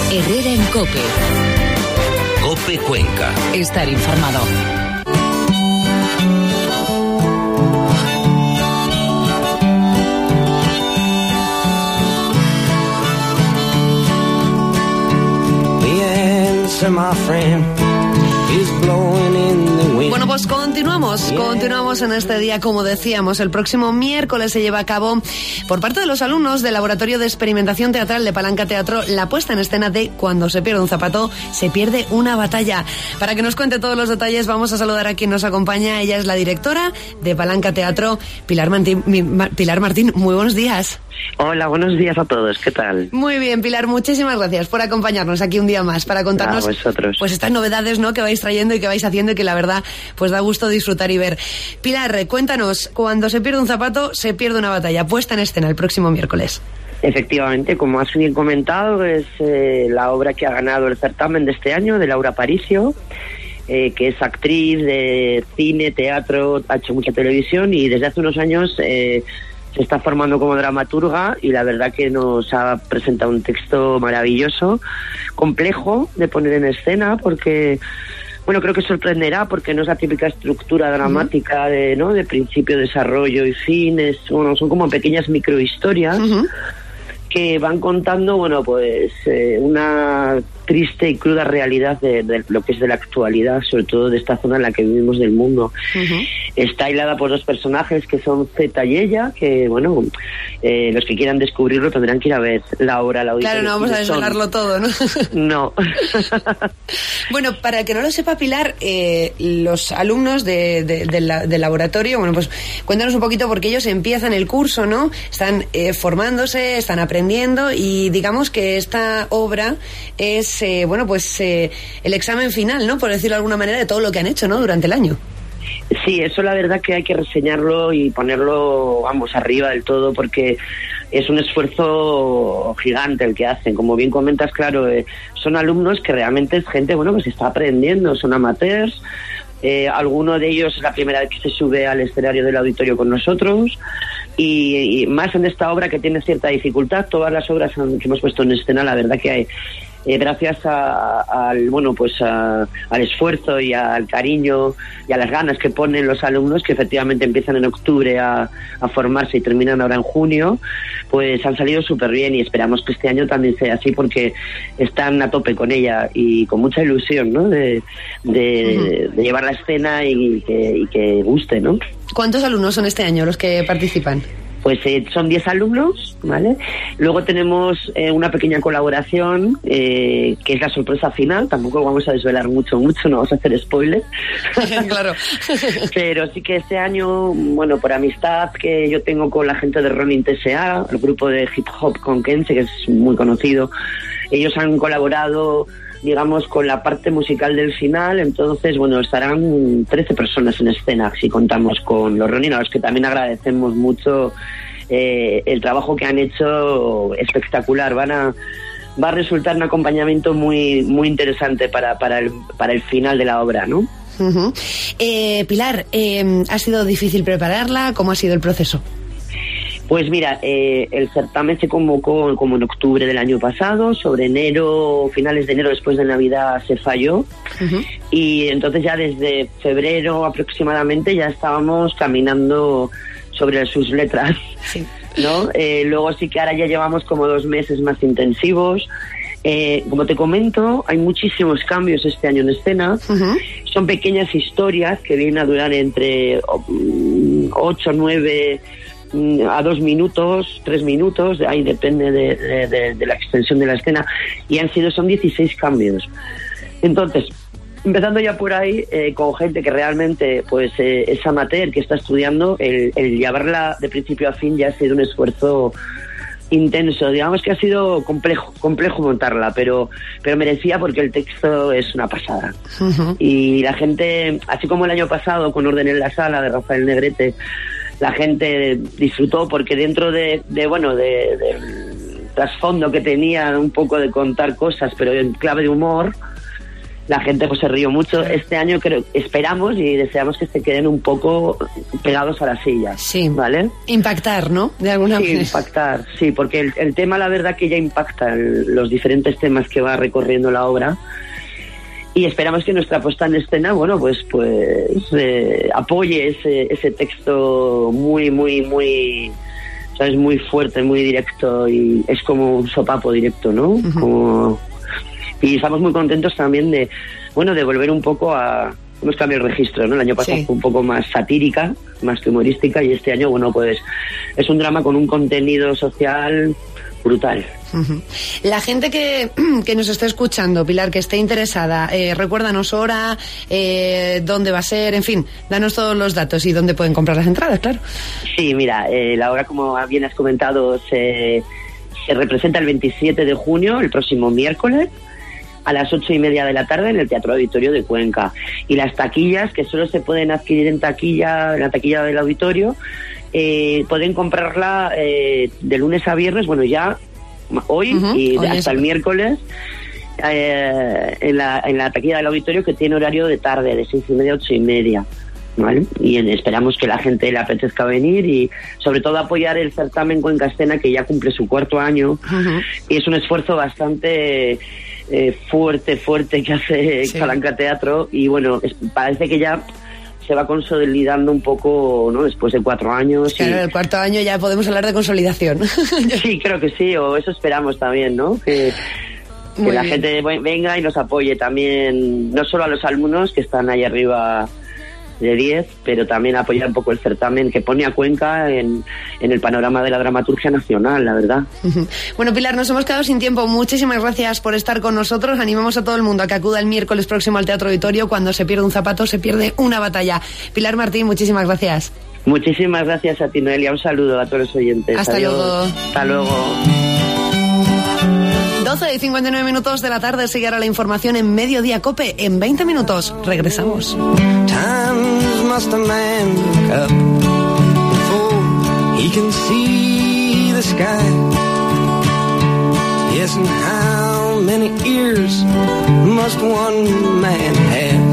Herrera en COPE. COPE Cuenca. Estar informado. Bueno, pues continuamos en este día, como decíamos. El próximo miércoles se lleva a cabo, por parte de los alumnos del Laboratorio de Experimentación Teatral de Palanca Teatro, la puesta en escena de Cuando se pierde un zapato, se pierde una batalla. Para que nos cuente todos los detalles, vamos a saludar a quien nos acompaña. Ella es la directora de Palanca Teatro, Pilar Martín. Muy buenos días. Hola, buenos días a todos, ¿qué tal? Muy bien, Pilar, muchísimas gracias por acompañarnos aquí un día más, para contarnos pues estas novedades, ¿no?, que vais trayendo y que vais haciendo, y que la verdad pues da gusto disfrutar y ver. Pilar, cuéntanos, Cuando se pierde un zapato, se pierde una batalla, puesta en escena el próximo miércoles. Efectivamente, como has bien comentado, es la obra que ha ganado el certamen de este año, de Laura Aparicio, que es actriz de cine, teatro, ha hecho mucha televisión y desde hace unos años se está formando como dramaturga, y la verdad que nos ha presentado un texto maravilloso, complejo de poner en escena, porque bueno, creo que sorprenderá, porque no es la típica estructura dramática de principio, desarrollo y fin. Son como pequeñas microhistorias que van contando, bueno, pues una triste y cruda realidad de lo que es de la actualidad, sobre todo de esta zona en la que vivimos del mundo. Está hilada por dos personajes que son Zeta y ella, que bueno, los que quieran descubrirlo tendrán que ir a ver la obra, la audiencia. Claro, no vamos a desvelarlo todo, ¿no? No. Bueno, para que no lo sepa Pilar, los alumnos del laboratorio, bueno, pues cuéntanos un poquito, porque ellos empiezan el curso, ¿no? Están formándose, están aprendiendo, y digamos que esta obra es el examen final, ¿no?, por decirlo de alguna manera, de todo lo que han hecho, ¿no?, durante el año. Sí, eso la verdad que hay que reseñarlo y ponerlo, arriba del todo, porque es un esfuerzo gigante el que hacen. Como bien comentas, claro, son alumnos que realmente es gente, que se está aprendiendo, son amateurs. Alguno de ellos es la primera vez que se sube al escenario del auditorio con nosotros, y más en esta obra que tiene cierta dificultad. Todas las obras que hemos puesto en escena, la verdad que hay, gracias al esfuerzo y al cariño y a las ganas que ponen los alumnos, que efectivamente empiezan en octubre a formarse y terminan ahora en junio, pues han salido súper bien, y esperamos que este año también sea así, porque están a tope con ella y con mucha ilusión, ¿no?, de llevar la escena y que guste, ¿no? ¿Cuántos alumnos son este año los que participan? Pues son 10 alumnos, ¿vale? Luego tenemos una pequeña colaboración, que es la sorpresa final. Tampoco vamos a desvelar mucho, no vamos a hacer spoilers. Claro. Pero sí que este año, bueno, por amistad que yo tengo con la gente de Ronin TSA, el grupo de hip hop conquense, que es muy conocido, ellos han colaborado, digamos, con la parte musical del final. Entonces, bueno, estarán 13 personas en escena, si contamos con los Ronin, a los que también agradecemos mucho el trabajo que han hecho, espectacular. Va a resultar un acompañamiento muy muy interesante para el final de la obra, ¿no? Pilar, ¿ha sido difícil prepararla? ¿Cómo ha sido el proceso? Pues mira, el certamen se convocó como en octubre del año pasado. Sobre finales de enero, después de Navidad, se falló. Y entonces ya desde febrero aproximadamente ya estábamos caminando sobre sus letras, ¿no? Luego sí que ahora ya llevamos como 2 meses más intensivos. Como te comento, hay muchísimos cambios este año en escena. Son pequeñas historias que vienen a durar entre 8, 9... a 2 minutos, 3 minutos, ahí depende de la extensión de la escena, y son 16 cambios. Entonces, empezando ya por ahí, con gente que realmente pues es amateur, que está estudiando, el llevarla de principio a fin ya ha sido un esfuerzo intenso. Digamos que ha sido complejo montarla, pero merecía, porque el texto es una pasada. Y la gente, así como el año pasado con Orden en la Sala de Rafael Negrete, la gente disfrutó, porque dentro del trasfondo que tenía un poco de contar cosas, pero en clave de humor, la gente pues se rió mucho. Este año esperamos y deseamos que se queden un poco pegados a la silla. Sí. ¿Vale? Impactar, ¿no? De alguna manera. Sí, impactar, sí, porque el tema, la verdad, que ya impacta los diferentes temas que va recorriendo la obra. Y esperamos que nuestra puesta en escena, bueno, pues apoye ese texto muy, ¿sabes? Muy fuerte, muy directo, y es como un sopapo directo, ¿no? Y estamos muy contentos también de volver un poco hemos cambiado el registro, ¿no? El año pasado fue un poco más satírica, más que humorística, y este año, bueno, pues es un drama con un contenido social brutal. La gente que nos esté escuchando, Pilar, que esté interesada, recuérdanos hora, dónde va a ser, en fin, danos todos los datos y dónde pueden comprar las entradas, claro. Sí, mira, la hora, como bien has comentado, se representa el 27 de junio, el próximo miércoles, a las 8:30 de la tarde en el Teatro Auditorio de Cuenca. Y las taquillas, que solo se pueden adquirir en la taquilla del auditorio, pueden comprarla de lunes a viernes, bueno, ya hoy y hoy hasta el miércoles, en la taquilla del auditorio, que tiene horario de tarde, de 6:30 a 8:30. ¿Vale? Y esperamos que la gente le apetezca venir y sobre todo apoyar el certamen Cuenca Escena, que ya cumple su 4º año. Y es un esfuerzo bastante fuerte que hace Palanca Teatro, y bueno, parece que ya se va consolidando un poco, ¿no? Después de 4 años. Claro, el 4º año ya podemos hablar de consolidación. Sí, creo que sí, o eso esperamos también, ¿no? Que la gente venga y nos apoye también, no solo a los alumnos que están ahí arriba de 10, pero también apoyar un poco el certamen, que pone a Cuenca en el panorama de la dramaturgia nacional, la verdad. Bueno, Pilar, nos hemos quedado sin tiempo. Muchísimas gracias por estar con nosotros. Animamos a todo el mundo a que acuda el miércoles próximo al Teatro Auditorio. Cuando se pierde un zapato, se pierde una batalla. Pilar Martín, muchísimas gracias. Muchísimas gracias a ti, Noelia. Un saludo a todos los oyentes. Hasta luego. Hasta luego. 12:59 de la tarde, sigue ahora la información en Mediodía Cope. En 20 minutos regresamos. Times must a man look up before he can see the sky. Yes, and how many ears must one man have